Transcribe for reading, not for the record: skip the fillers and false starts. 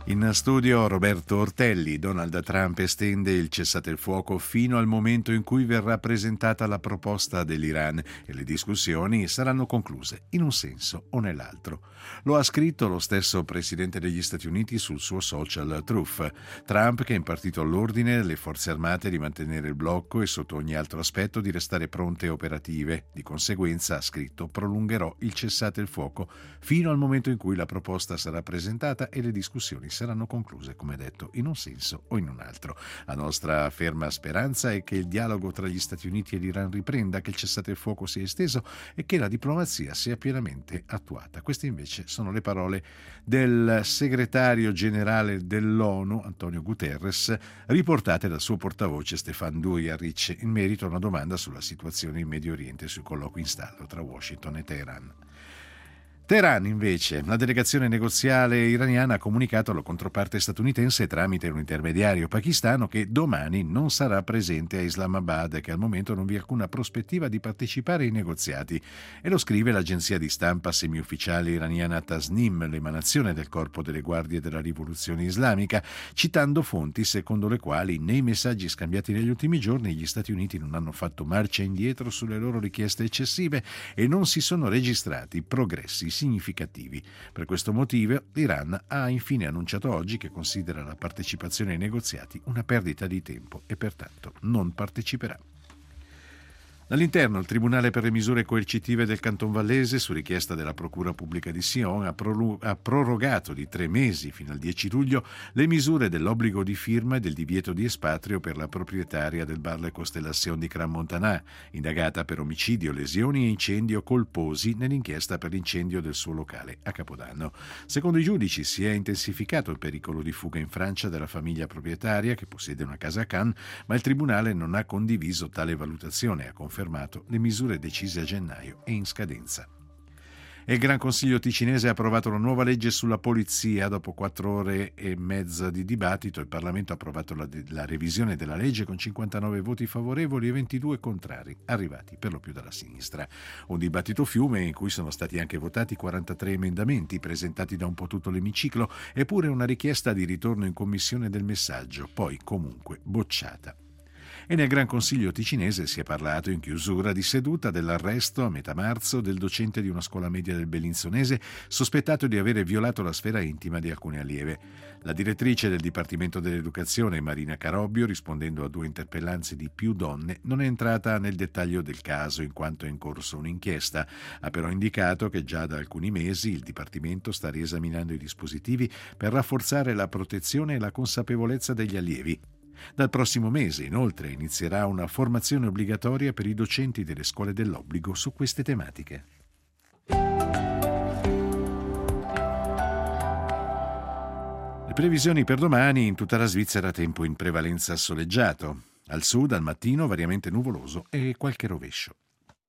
In studio Roberto Ortelli. Donald Trump estende il cessate il fuoco fino al momento in cui verrà presentata la proposta dell'Iran e le discussioni saranno concluse in un senso o nell'altro. Lo ha scritto lo stesso presidente degli Stati Uniti sul suo social Truth. Trump che ha impartito all'ordine alle forze armate di mantenere il blocco e sotto ogni altro aspetto di restare pronte e operative. Di conseguenza, ha scritto, prolungherò il cessate il fuoco fino al momento in cui la proposta sarà presentata e le discussioni saranno concluse, come detto, in un senso o in un altro. La nostra ferma speranza è che il dialogo tra gli Stati Uniti e l'Iran riprenda, che il cessate il fuoco sia esteso e che la diplomazia sia pienamente attuata. Queste invece sono le parole del segretario generale dell'ONU, Antonio Guterres, riportate dal suo portavoce Stefan Dujarric in merito a una domanda sulla situazione in Medio Oriente sui colloqui in stallo tra Washington e Teheran. Teheran, invece, la delegazione negoziale iraniana ha comunicato alla controparte statunitense tramite un intermediario pakistano che domani non sarà presente a Islamabad e che al momento non vi è alcuna prospettiva di partecipare ai negoziati. E lo scrive l'agenzia di stampa semiufficiale iraniana Tasnim, l'emanazione del Corpo delle Guardie della Rivoluzione Islamica, citando fonti secondo le quali nei messaggi scambiati negli ultimi giorni gli Stati Uniti non hanno fatto marcia indietro sulle loro richieste eccessive e non si sono registrati progressi significativi. Per questo motivo l'Iran ha infine annunciato oggi che considera la partecipazione ai negoziati una perdita di tempo e pertanto non parteciperà. Dall'interno, il Tribunale per le misure coercitive del Canton Vallese, su richiesta della Procura Pubblica di Sion, ha prorogato di 3 mesi fino al 10 luglio le misure dell'obbligo di firma e del divieto di espatrio per la proprietaria del bar Le Constellation di Crans-Montana, indagata per omicidio, lesioni e incendio colposi nell'inchiesta per l'incendio del suo locale a Capodanno. Secondo i giudici si è intensificato il pericolo di fuga in Francia della famiglia proprietaria che possiede una casa a Cannes, ma il Tribunale non ha condiviso tale valutazione e ha confermato le misure decise a gennaio e in scadenza. E il Gran Consiglio ticinese ha approvato una nuova legge sulla polizia. Dopo 4 ore e mezza di dibattito, il Parlamento ha approvato la revisione della legge con 59 voti favorevoli e 22 contrari, arrivati per lo più dalla sinistra. Un dibattito fiume in cui sono stati anche votati 43 emendamenti presentati da un po' tutto l'emiciclo, eppure una richiesta di ritorno in commissione del messaggio, poi comunque bocciata. E nel Gran Consiglio ticinese si è parlato in chiusura di seduta dell'arresto a metà marzo del docente di una scuola media del Bellinzonese sospettato di avere violato la sfera intima di alcune allieve. La direttrice del Dipartimento dell'Educazione, Marina Carobbio, rispondendo a 2 interpellanze di più donne, non è entrata nel dettaglio del caso in quanto è in corso un'inchiesta. Ha però indicato che già da alcuni mesi il Dipartimento sta riesaminando i dispositivi per rafforzare la protezione e la consapevolezza degli allievi. Dal prossimo mese, inoltre, inizierà una formazione obbligatoria per i docenti delle scuole dell'obbligo su queste tematiche. Le previsioni per domani: in tutta la Svizzera tempo in prevalenza soleggiato. Al sud, al mattino, variamente nuvoloso e qualche rovescio.